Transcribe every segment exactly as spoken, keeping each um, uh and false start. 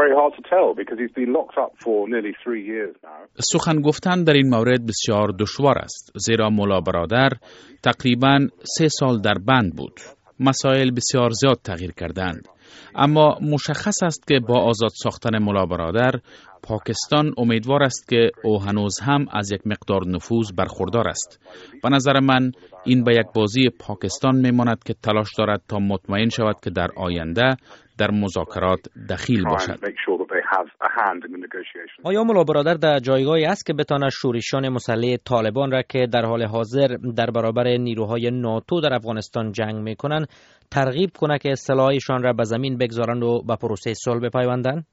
very hard to tell because he's been locked up for nearly three years now. سخن گفتن در این مورد بسیار دشوار است، زیرا مولا برادر تقریباً سه سال در بند بود. مسائل بسیار زیاد تغییر کردند. اما مشخص است که با آزاد ساختن مولا برادر، پاکستان امیدوار است که او هنوز هم از یک مقدار نفوذ برخوردار است. به نظر من این به یک بازی پاکستان میماند که تلاش دارد تا مطمئن شود که در آینده در مذاکرات دخیل باشد. آیا مولا برادر در جایگاهی است که بتواند شورشیان مسلح طالبان را که در حال حاضر در برابر نیروهای ناتو در افغانستان جنگ میکنند ترغیب کنه که سلاحشان را به زمین بگذارند و به پروسه صلح بپیوندند؟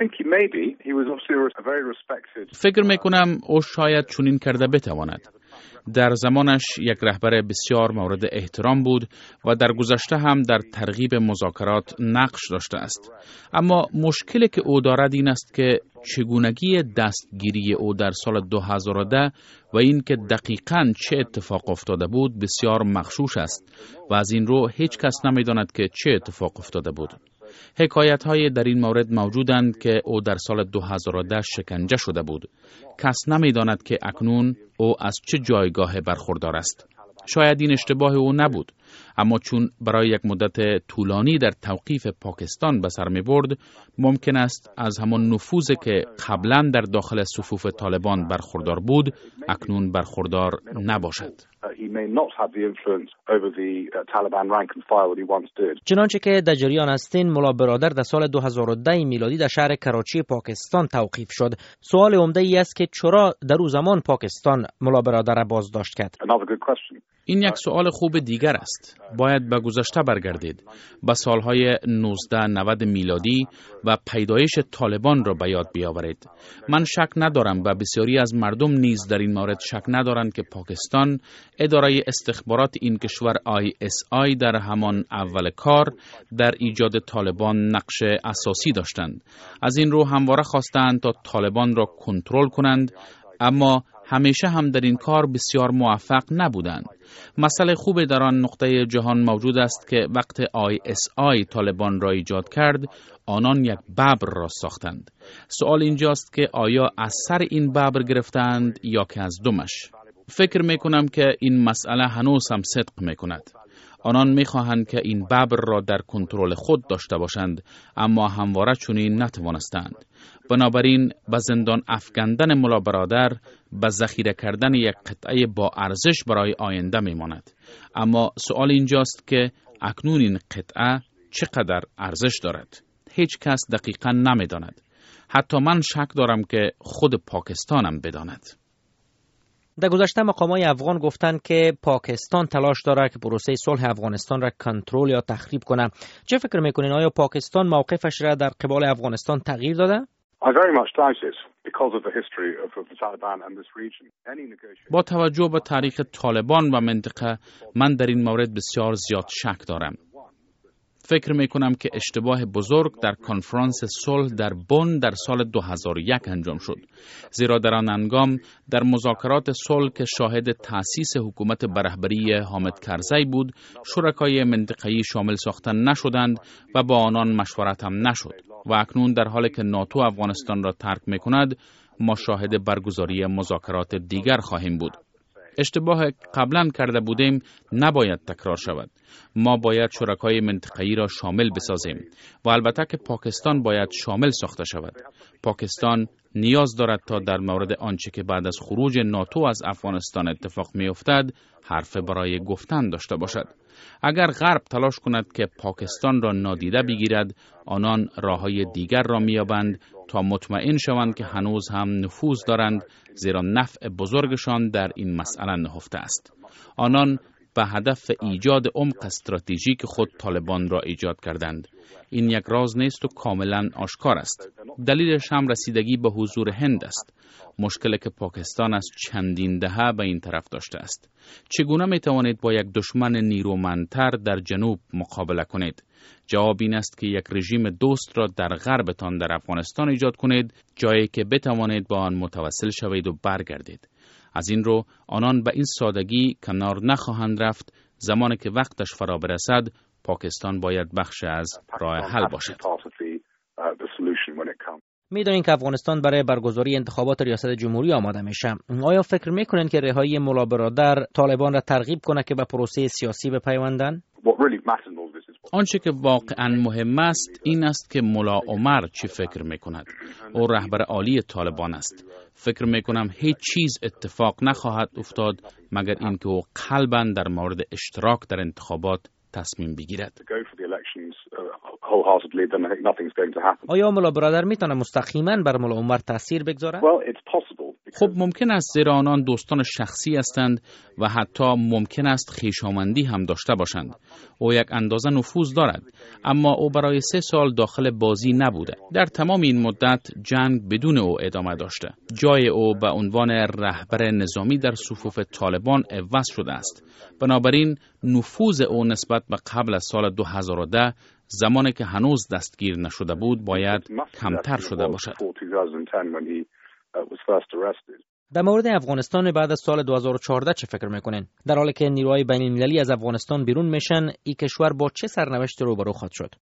فکر میکنم او شاید چنین کرده بتواند. در زمانش یک رهبر بسیار مورد احترام بود و در گذشته هم در ترغیب مذاکرات نقش داشته است. اما مشکلی که او دارد این است که چگونگی دستگیری او در سال دو هزار و ده و این که دقیقاً چه اتفاق افتاده بود بسیار مغشوش است و از این رو هیچ کس نمی‌داند که چه اتفاق افتاده بود. حکایت‌های در این مورد موجودند که او در سال دو هزار و ده شکنجه شده بود. کس نمی‌داند که اکنون او از چه جایگاه برخوردار است. شاید این اشتباه او نبود، اما چون برای یک مدت طولانی در توقیف پاکستان به سر می‌برد، ممکن است از همان نفوذی که قبلا در داخل صفوف طالبان برخوردار بود، اکنون برخوردار نباشد. چنانچه که در جریان هستین، مولا برادر در سال دو هزار و ده میلادی در شهر کراچی پاکستان توقیف شد. سوال عمده ای است که چرا در او زمان پاکستان مولا برادر را بازداشت کرد؟ این یک سوال خوب دیگر است. باید به گذشته برگردید، به سالهای نوزده نود میلادی و پیدایش طالبان را به یاد بیاورید. من شک ندارم و بسیاری از مردم نیز در این مورد شک ندارند که پاکستان، اداره استخبارات این کشور آی اس آی در همان اول کار در ایجاد طالبان نقش اساسی داشتند. از این رو همواره خواستند تا طالبان را کنترل کنند، اما همیشه هم در این کار بسیار موفق نبودند. مسئله خوب در آن نقطه جهان موجود است که وقت آی اس آی طالبان را ایجاد کرد، آنان یک ببر را ساختند. سوال اینجاست که آیا از سر این ببر گرفتند یا که از دمش؟ فکر میکنم که این مسئله هنوز هم صدق میکند. آنان میخواهند که این ببر را در کنترل خود داشته باشند، اما همواره چنین نتوانستند. بنابراین به زندان افکندن مولا برادر به ذخیره کردن یک قطعه با ارزش برای آینده میماند. اما سوال اینجاست که اکنون این قطعه چقدر ارزش دارد؟ هیچ کس دقیقاً نمیداند. حتی من شک دارم که خود پاکستانم بداند. در گذشته مقامات افغان گفتند که پاکستان تلاش دارد که پروسه صلح افغانستان را کنترل یا تخریب کنه. چه فکر میکنین؟ آیا پاکستان موقفش را در قبال افغانستان تغییر داده؟ با توجه به تاریخ طالبان و منطقه، من در این مورد بسیار زیاد شک دارم. فکر میکنم که اشتباه بزرگ در کنفرانس صلح در بن در سال دو هزار و یک انجام شد، زیرا در آن هنگام در مذاکرات صلح که شاهد تأسیس حکومت به رهبری حامد کرزی بود، شرکای منطقه‌ای شامل ساخته نشدند و با آنان مشورت هم نشد و اکنون در حالی که ناتو افغانستان را ترک میکند، ما شاهد برگزاری مذاکرات دیگر خواهیم بود. اشتباه قبلا کرده بودیم نباید تکرار شود. ما باید شرکای منطقه‌ای را شامل بسازیم و البته که پاکستان باید شامل ساخته شود. پاکستان نیاز دارد تا در مورد آنچه که بعد از خروج ناتو از افغانستان اتفاق می‌افتد حرف برای گفتن داشته باشد. اگر غرب تلاش کند که پاکستان را نادیده بگیرد، آنان راه‌های دیگر را می‌یابند تا مطمئن شوند که هنوز هم نفوذ دارند، زیرا نفع بزرگشان در این مسئله نهفته است. آنان به هدف ایجاد عمق استراتژیک خود طالبان را ایجاد کردند. این یک راز نیست و کاملا آشکار است. دلیلش هم رسیدگی به حضور هند است. مشکلی که پاکستان از چندین دهه به این طرف داشته است. چگونه می توانید با یک دشمن نیرومندتر در جنوب مقابله کنید؟ جواب این است که یک رژیم دوست را در غربتان در افغانستان ایجاد کنید، جایی که بتوانید با آن متوسل شوید و برگردید. از این رو آنان به این سادگی کنار نخواهند رفت. زمانی که وقتش فرا برسد، پاکستان باید بخش از راه حل باشد. when it comes. میدونین که افغانستان برای برگزاری انتخابات ریاست جمهوری آماده میشه. آیا فکر میکنین که رهایی ملا برادر طالبان را ترغیب کنه که به پروسه سیاسی بپیوندن؟ آنچه که واقعا مهم است این است که ملا عمر چی فکر میکند. او رهبر عالی طالبان است. فکر میکنم هیچ چیز اتفاق نخواهد افتاد مگر اینکه او قلباً در مورد اشتراک در انتخابات تصمیم بگیرد. آیا ملا برادر میتونه مستقیما بر ملا عمر تاثیر بگذاره؟ خب ممکن است، زیرا آنان دوستان شخصی هستند و حتی ممکن است خویشاوندی هم داشته باشند. او یک اندازه نفوذ دارد، اما او برای سه سال داخل بازی نبوده. در تمام این مدت جنگ بدون او ادامه داشته. جای او به عنوان رهبر نظامی در صفوف طالبان عوض شده است. بنابراین نفوذ او نسبت به قبل از سال دو هزار و ده، زمانی که هنوز دستگیر نشده بود، باید کمتر شده باشد. در مورد افغانستان بعد از سال دو هزار و چهارده چه فکر میکنین؟ در حالی که نیروهای بین المللی از افغانستان بیرون میشن، این کشور با چه سرنوشت روبرو خواهد شد؟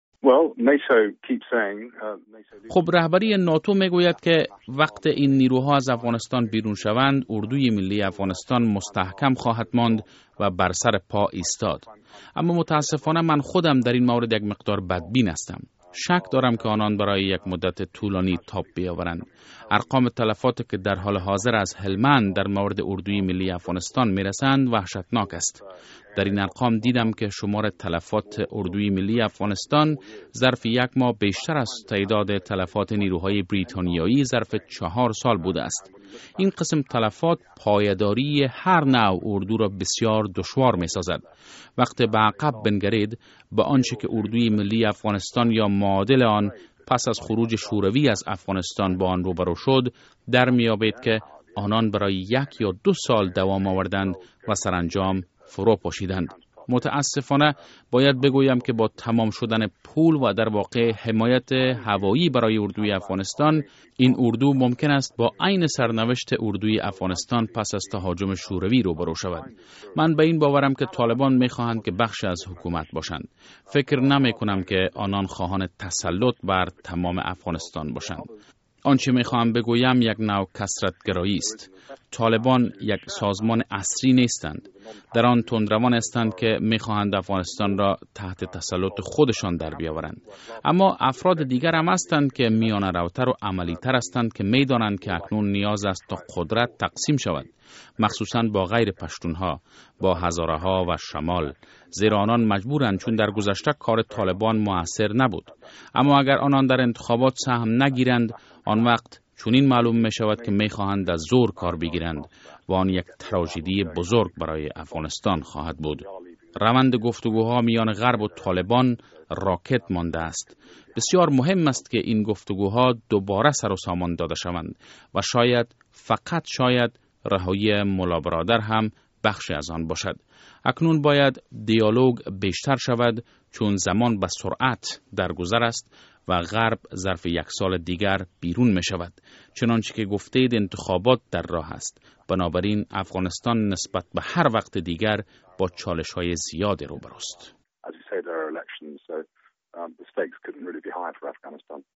خب رهبری ناتو میگوید که وقت این نیروها از افغانستان بیرون شوند، اردوی ملی افغانستان مستحکم خواهد ماند و بر سر پا ایستاد. اما متاسفانه من خودم در این مورد یک مقدار بدبین هستم. شک دارم که آنان برای یک مدت طولانی تاب بیاورند. ارقام تلفاتی که در حال حاضر از هلمند در مورد اردوی ملی افغانستان میرسند وحشتناک است. در این ارقام دیدم که شمار تلفات اردوی ملی افغانستان ظرف یک ماه بیشتر از تعداد تلفات نیروهای بریتانیایی ظرف چهار سال بوده است. این قسم تلفات پایداری هر نوع اردو را بسیار دشوار می سازد. وقتی به عقب بنگرید، به آنچه که اردوی ملی افغانستان یا معادل آن پس از خروج شوروی از افغانستان با آن روبرو شد، در میابید که آنان برای یک یا دو سال دوام آوردند و سرانجام فرو پاشیدند. متاسفانه باید بگویم که با تمام شدن پول و در واقع حمایت هوایی برای اردوی افغانستان، این اردو ممکن است با عین سرنوشت اردوی افغانستان پس از تهاجم شوروی روبرو شود. من به این باورم که طالبان می‌خواهند که بخش از حکومت باشند. فکر نمی‌کنم که آنان خواهان تسلط بر تمام افغانستان باشند. آنچه می‌خواهم بگویم یک نوع کثرت‌گرایی است. طالبان یک سازمان عصری نیستند. در آن تندروان هستند که می‌خواهند افغانستان را تحت تسلط خودشان در بیاورند. اما افراد دیگر هم هستند که میانه روتر و عملی‌تر هستند که می‌دانند که اکنون نیاز است تا قدرت تقسیم شود، مخصوصاً با غیر پشتونها، با هزاره‌ها و شمال، زیرا آنان مجبورند، چون در گذشته کار طالبان مؤثر نبود. اما اگر آنان در انتخابات سهم نگیرند، آن وقت چون این معلوم می شود که می خواهند از زور کار بگیرند و آن یک تراژدی بزرگ برای افغانستان خواهد بود. روند گفتگوها میان غرب و طالبان راکت مانده است. بسیار مهم است که این گفتگوها دوباره سر و سامان داده شوند و شاید، فقط شاید، رهایی ملا برادر هم بخشی از آن باشد. اکنون باید دیالوگ بیشتر شود، چون زمان به سرعت درگذر است و غرب ظرف یک سال دیگر بیرون می شود. چنانچه که گفتید انتخابات در راه است. بنابراین افغانستان نسبت به هر وقت دیگر با چالش های زیاد روبروست.